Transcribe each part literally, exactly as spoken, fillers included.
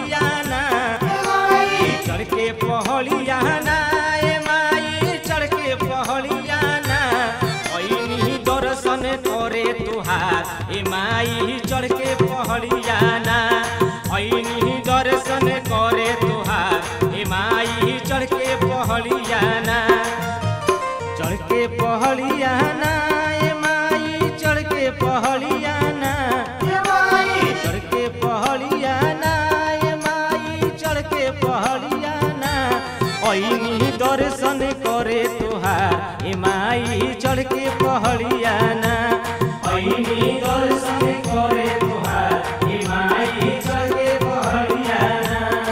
पहलियाना चढ़ के पहलियाना ए माई चढ़ के पहलियाना ऐनी दर्शन करे तुहार ए माई चढ़ के पहलियाना ऐनी दर्शन करे तुहार ए माई चढ़ के पहलियाना चढ़ के पहलियाना ए माई चढ़ के पहलियाना चढ़ के पहलियाना ए माई चढ़ के पहलियाना ऐनी दर्शन करे तुहार ए माई चढ़ के पहलियाना ऐनी दर्शन करे तुहार ए माई चढ़ के पहलियाना।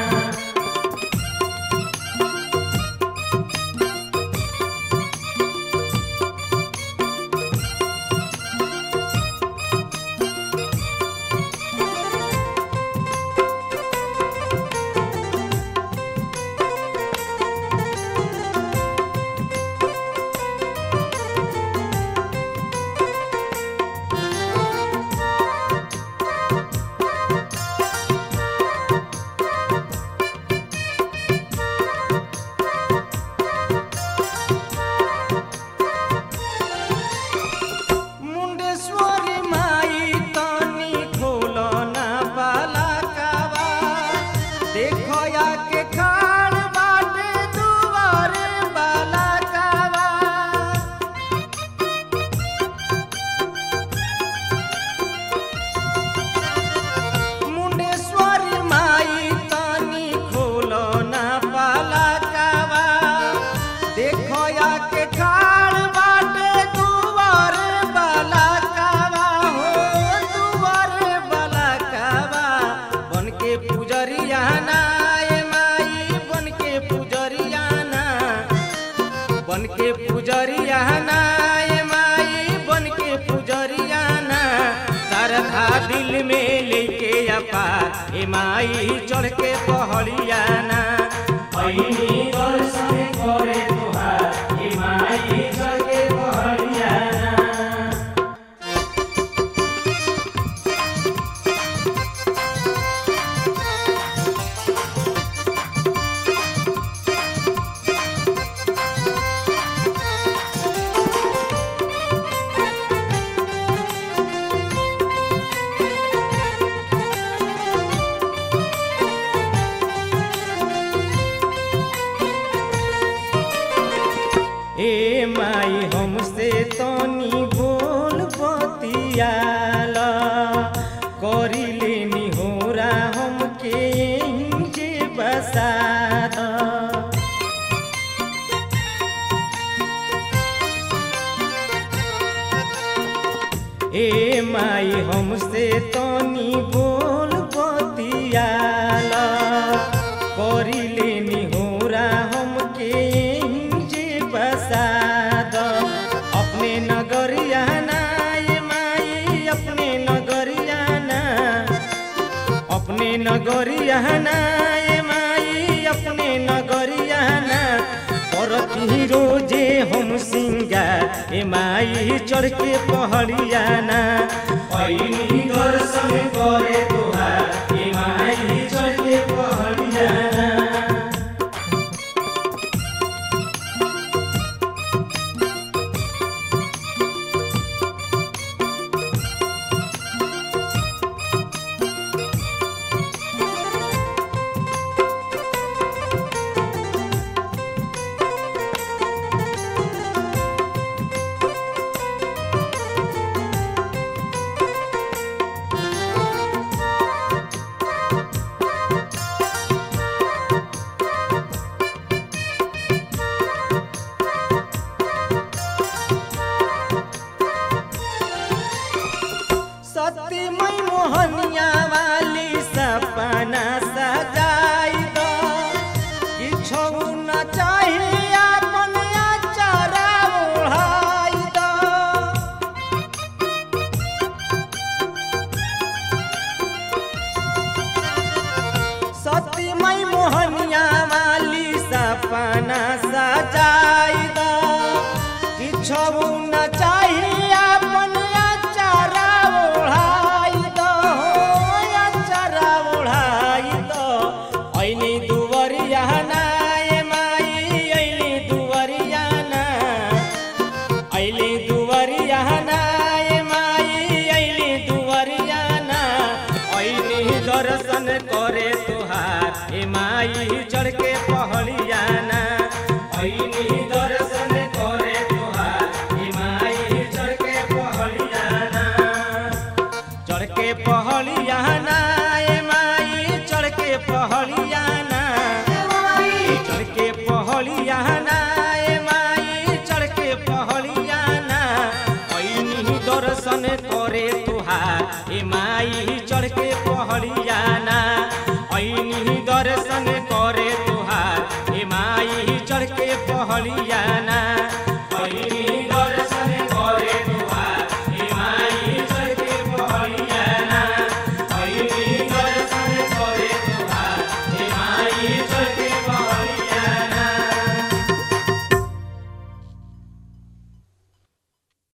बन के पुजरियाना ए माई बन के पुजरियाना तारखा दिल में लेके अपार ए माई चढ़ के पहलियाना ऐनी दर्शन करे तुहार ए माई चढ़ के पहलियाना। ए माई हमसे तनी बोल बतियाला करी लेनी होरा हमके जे बसाद ए माई हमसे तनी बोल बतियाला करी लेनी होरा हमके बसाद अपने नगरियाना ए माई अपने नगरियाना अपने नगरियाना ए माई अपने नगरियाना करती रोजे हम सिंगार ए माई चढ़ के पहलियाना ऐनी दर्शन करे तुहार ए माई चढ़ के पहलियाना। पहलियाना चढ़ के पहलियाना ए माई चढ़ के पहलियाना ऐनी दर्शन करे तुहार ए माई चढ़ के पहलियाना ऐनी दर्शन करे तुहार ए माई चढ़ के पहलियाना।